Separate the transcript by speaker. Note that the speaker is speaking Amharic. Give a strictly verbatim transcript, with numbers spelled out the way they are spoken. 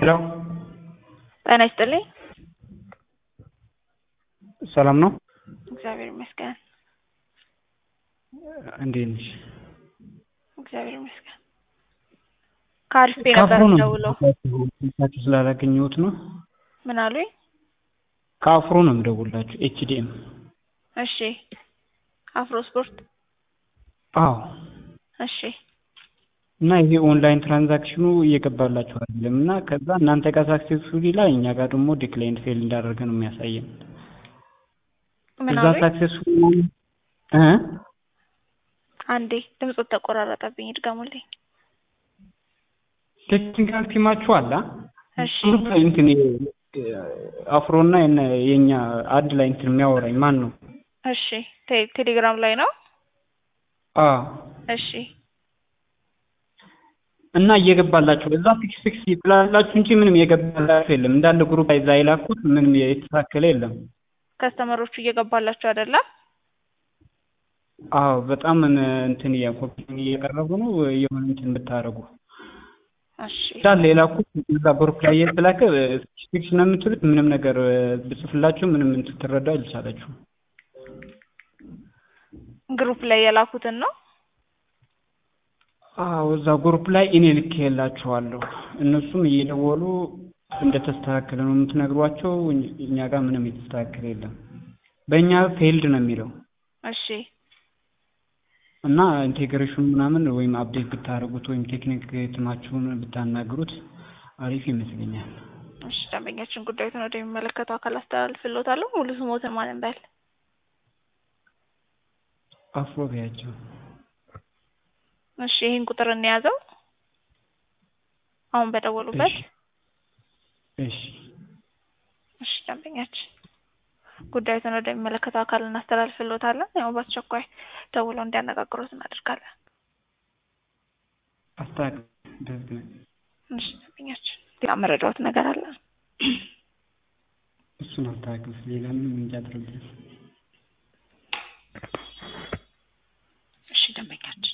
Speaker 1: ሄሎ
Speaker 2: ጤና ይስጥልኝ።
Speaker 1: ሰላም ነው?
Speaker 2: እግዚአብሔር ይመስገን።
Speaker 1: እንዴት ነሽ?
Speaker 2: እግዚአብሔር ይመስገን። ካርስ ነበር ደውለው
Speaker 1: ታችሁ ስላላገኘሁት ነው።
Speaker 2: ምን አሉኝ?
Speaker 1: ካፍሮ ነው የምደውላችሁ ኤችዲኤም።
Speaker 2: እሺ አፍሮ ስፖርት።
Speaker 1: አዎ
Speaker 2: እሺ
Speaker 1: እና ይሄ ኦንላይን ትራንዛክሽኑ እየገባላችሁ አይደለም እና ከዛ እናንተ ጋር ሳክሰስፉሊ ላይ እኛ ጋር ደግሞ ዲክላይን ፌል እንዳደረገ ነው የሚያሳየን።
Speaker 2: ምን
Speaker 1: እዛ
Speaker 2: አሉኝ?
Speaker 1: ሳክሰስፉሊ እ
Speaker 2: አንዴ ድምፁ ተቆራረጠብኝ ድጋሙልኝ።
Speaker 1: ቴክኒካል ቲማችሁ አላ
Speaker 2: እሺ
Speaker 1: እንትን አፍሮና የኛ አድ ላይ እንትን የሚያወራኝ ማን ነው?
Speaker 2: እሺ ቴሌግራም ላይ ነው።
Speaker 1: አዎ
Speaker 2: እሺ
Speaker 1: እና እየገባላችሁ እዛ ፊክስ ፊክስ ይጥላላችሁ እንጂ ምንም የገባላችሁ የለም። እንዳለ ግሩፕ አይዛ ይላኩት ምንም የተሳከለ የለም።
Speaker 2: ከስተመሮቹ እየገባላችሁ አይደለ?
Speaker 1: አዎ በጣም እንትን ያቆብኝ እየቀረቡ ነው የሆነ እንትን ብታረጉ።
Speaker 2: እሺ
Speaker 1: እንዳለ ይላኩት እዛ ግሩፕ ላይ የተላከ ፊክስ ነው የምትሉት ምንም ነገር ብጽፍላችሁ ምንም እንትን ትረዳ አልቻላችሁ።
Speaker 2: ግሩፕ ላይ የላኩትን ነው?
Speaker 1: አዎ እዛ ግሩፕ ላይ እኔ ልኬላችኋለሁ። እነሱም እየደወሉ እንደተስተካከለ ነው የምትነግሯቸው። እኛ ጋር ምንም የተስተካከለ የለም። በእኛ ፌልድ ነው የሚለው።
Speaker 2: እሺ
Speaker 1: እና ኢንቴግሬሽን ምናምን ወይም አፕዴት ብታረጉት ወይም ቴክኒክ ትማችሁን ብታናግሩት አሪፍ ይመስለኛል።
Speaker 2: እሺ ደንበኛችን ጉዳዩን ወደሚመለከተው አካል አስተላልፍልዎታለሁ። ሙሉ ስሞትን ማን እንዳለ?
Speaker 1: አፍሮ ቢያቸው።
Speaker 2: እሺ ይሄን ቁጥር እንያዘው አሁን በደወሉበት።
Speaker 1: እሺ
Speaker 2: እሺ ደንበኛችን ጉዳዩን ወደሚመለከተው አካል እናስተላልፍልዎታለን። ያው በአስቸኳይ ደውለው እንዲያነጋግሩት እናደርጋለን።
Speaker 1: አስታክ ደግ
Speaker 2: እሺ ደንበኛችን ሌላ መረዳዎት ነገር አለ?
Speaker 1: እሱን አታክስ ሌላ ምንም እንጃ። እሺ ደንበኛችን